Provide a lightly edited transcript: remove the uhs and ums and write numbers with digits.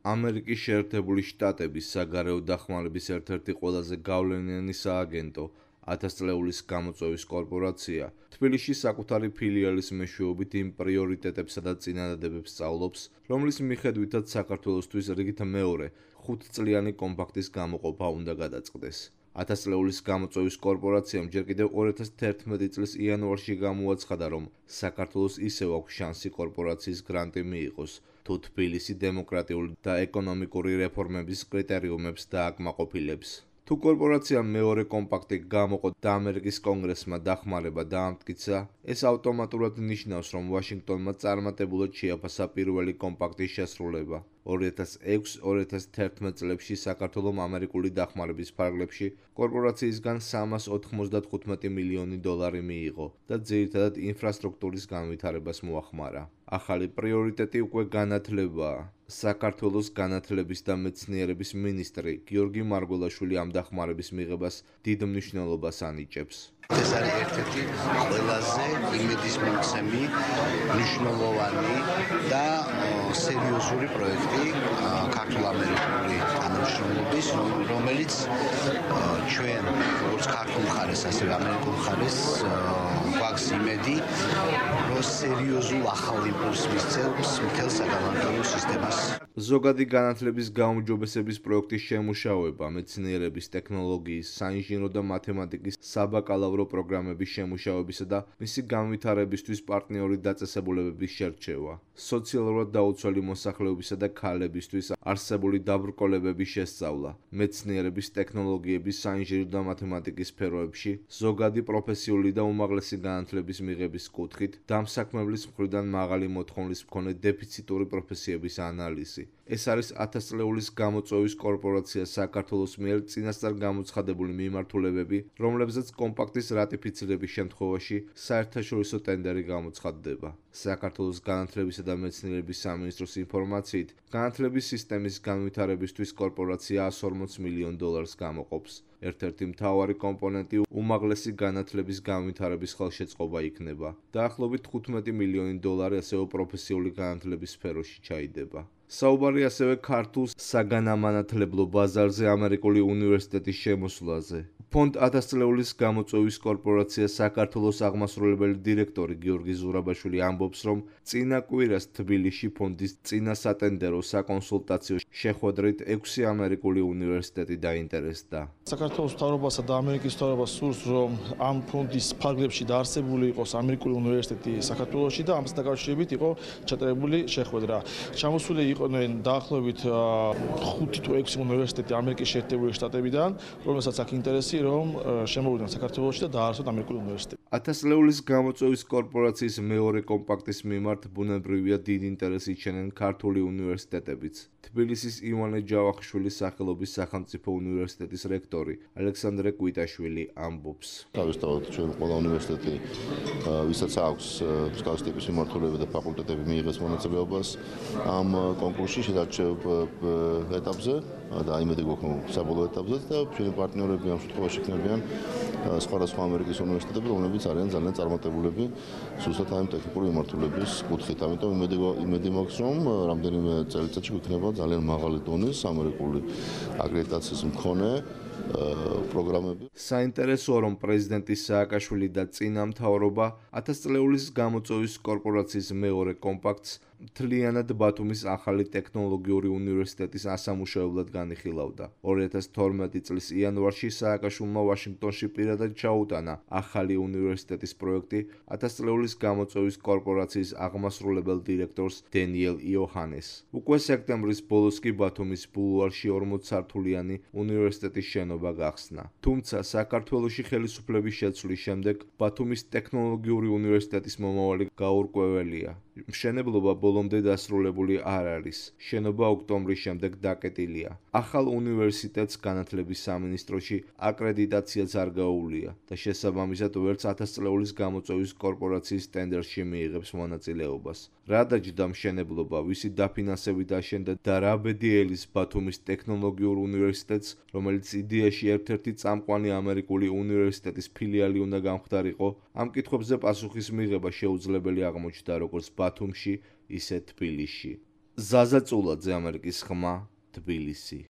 ამერიკის შეერთებული შტატების საგარეო დახმარების ერთ-ერთი ყველაზე გავლენიანი სააგენტო 1000 წლეულის გამოწვევის კორპორაცია თბილისში საკუთარი ფილიალის მეშვეობით იმ პრიორიტეტებსა და წინადადებებს სწავლობს, რომლის მიხედვითაც საქართველოსთვის რიგით მეორე 5-წლიანი კომპაქტის გამოყოფა უნდა გადაწყდეს. 1000 წლეულის გამოწვევის კორპორაციამ ჯერ კიდევ 2011 წლის იანვარში გამოაცხადა, რომ საქართველოს ისევ აქვს შანსი კორპორაციის გრანტი მიიღოს, თუ თბილისი დემოკრატიული და ეკონომიკური რეფორმების კრიტერიუმებს დააკმაყოფილებს. თუ კორპორაციამ მეორე კომპაქტი გამოყო და ამერიკის კონგრესმა დახმარება დაამტკიცა, ეს ავტომატურად ნიშნავს, რომ ვაშინგტონმა წარმატებულად შეაფასა პირველი კომპაქტის შესრულება. 2006-2011 წლებში საქართველომ ამერიკული დახმარების ფარგლებში კორპორაციისგან $395 მილიონი მიიღო და ძირითადად ინფრასტრუქტურის განვითარებას მოახმარა. ახალი პრიორიტეტი უკვე განათლებაა. საქართველოს განათლების და მეცნიერების მინისტრი გიორგი მარგველაშვილი ამ დახმარების მიღებას დიდ მნიშვნელობას ანიჭებს. ეს არის ერთ-ერთი ყველაზე იმედისმომცემი, მნიშვნელოვანი და სერიოზული პროექტი ქართულ-ამერიკული თანამშრომლობის, რომელიც ჩვენ როგორც ქართულ მხარეს, ასევე ამერიკულ მხარეს გვაქვს იმედი, რომ სერიოზულ ახალ იმპულსს მისცემს მთელ საგანმანათლებლო სისტემას. ზოგადი განათლების გაუმჯობესების პროექტის შემუშავება, მეცნიერების, ტექნოლოგიის, საინჟინრო და მათემატიკის საბაკალავრო პროგრამების შემუშავებისა და მისი განვითარებისთვის პარტნიორი დაწესებულებების შერჩევა, სოციალურად დაუცველი მოსახლეობისა და ქალებისთვის არსებული დაბრკოლებების შესწავლა, მეცნიერების, ტექნოლოგიების, საინჟინრო და მათემატიკის სფეროებში ზოგადი პროფესიული და უმაღლესი განათლების მიღების კუთხით დამსაქმებლის მხრიდან მაღალი მოთხოვნის მქონე დეფიციტური პროფესიების ანალიზი. ეს არის 1000 წლეულის გამოწვევის კორპორაცია საქართველოს მიერ წინასწარ გამოცხადებული მიმართულებები, რომლებზეც კომპაქტის რატიფიცირების შემთხვევაში საერთაშორისო ტენდერი გამოცხადდება. საქართველოს განათლებისა და მეცნიერების სამინისტროს ინფორმაციით, განათლების სისტემის განვითარებისთვის კორპორაცია $140 მილიონ გამოყოფს. ერთ-ერთი მთავარი კომპონენტი უმაღლესი განათლების განვითარების ხელშეწყობა იქნება. დაახლოებით $15 მილიონი ასევე პროფესიული განათლების სფეროში ჩაიდება. საუბარი ასევე ქართულ საგანმანათლებლო ბაზარზე ამერიკული უნივერსიტეტის შემოსვლაზე. ფონდ 1000 წლეულის გამოწვევის კორპორაცია საქართველოს აღმასრულებელი დირექტორი გიორგი ზურაბაშვილი ამბობს, რომ წინა კვირას თბილისში ფონდის წინა სატენდერო საკონსულტაციო შეხვედრით 6 ამერიკული უნივერსიტეტი დაინტერესდა. საქართველოს მთავრობასა და ამერიკის მთავრობას სურს, რომ ამ ფონდის ფარგლებში დაარსებული იყოს ამერიკული უნივერსიტეტი საქართველოში და ამას დაკავშირებით იყო ჩატარებული შეხვედრა. ჩამოსული იყვნენ დაახლოებით 5 თუ 6 უნივერსიტეტი ამერიკის შეერთებული შტატებიდან, რომელსაც აქვს ინტერესი, რომ შემოვიდნენ საქართველოში და დაარსოთ ამერიკული უნივერსიტეტი. 1000 წლეულის გამოწვევის კორპორაციის მეორე კომპაქტის მიმართ ბუნებრივია დიდ ინტერესს იჩენენ ქართული უნივერსიტეტებიც. თბილისის ივანე ჯავახიშვილის სახელობის სახელმწიფო უნივერსიტეტის რექტორი ალექსანდრე კვიტაშვილი ამბობს. თავისთავად ჩვენ ყველა უნივერსიტეტი, ვისაც აქვს მსგავსი ტიპის მიმართულება და ფაკულტეტები მიიღეს მონაწილეობას ამ კონკურსში შედარჩევ ეტაპზე და იმედი გვაქვს საბოლოო ეტაპზე და ჩვენი პარტნიორები ამ შემთხვევაში იქნებიან სხვადასხვა ამერიკის უნივერსიტეტები, რომლებიც არიან ძალიან წარმატებულები ზუსტად ამ ტექნიკური მიმართულების კუთხით. ამიტომ იმედი მაქვს, რომ რამდენიმე წელიწადში გვიქნება ძალიან მაღალი დონის ამერიკული აკრედიტაციის მქონე პროგრამები. საინტერესოა, რომ პრეზიდენტი სააკაშვილი და წინა მთავრობა 1000 წლეულის გამოწვევის კორპორაციის მეორე კომპაქტს მთლიანად ბათუმის ახალი ტექნოლოგიური უნივერსიტეტის ასამუშავებლად განიხილავდა. 2012 წლის იანვარში სააკაშვილმა ვაშინგტონში პირადად ჩაუტანა ახალი უნივერსიტეტის პროექტი 1000 წლეულის გამოწვევის კორპორაციის აღმასრულებელ დირექტორს დენიელ იოჰანეს. უკვე სექტემბრის ბოლოს კი ბათუმის ბულვარში 40 სართულიანი უნივერსიტეტის შენობა გახსნა. თუმცა საქართველოში ხელისუფლების შეცვლის შემდეგ ბათუმის ტექნოლოგიური უნივერსიტეტის მომავალი გაურკვეველია. მშენებლობა ბოლომდე დასრულებული არ არის. შენობა ოქტომბრის შემდეგ დაკეტილია. ახალ უნივერსიტეტს განათლების სამინისტროში აკრედიტაციაც არ გაუვლია და შესაბამისად ვერც 1000 წლეულის გამოწვევის კორპორაციის ტენდერში მიიღებს მონაწილეობას. რა დაჯდა მშენებლობა, ვისი დაფინანსებით აშენდა და რა ბედი ელის ბათუმის ტექნოლოგიურ უნივერსიტეტს, რომელიც იდეაში ერთ-ერთი წამყვანი ამერიკული უნივერსიტეტის ფილიალი უნდა გამხდარიყო, ამ კითხვებზე პასუხის მიღება შეუძლებელი აღმოჩნდა როგორც ბათუმში, ისე თბილისში. ზაზა წულაძე, ამერიკის ხმა, თბილისი.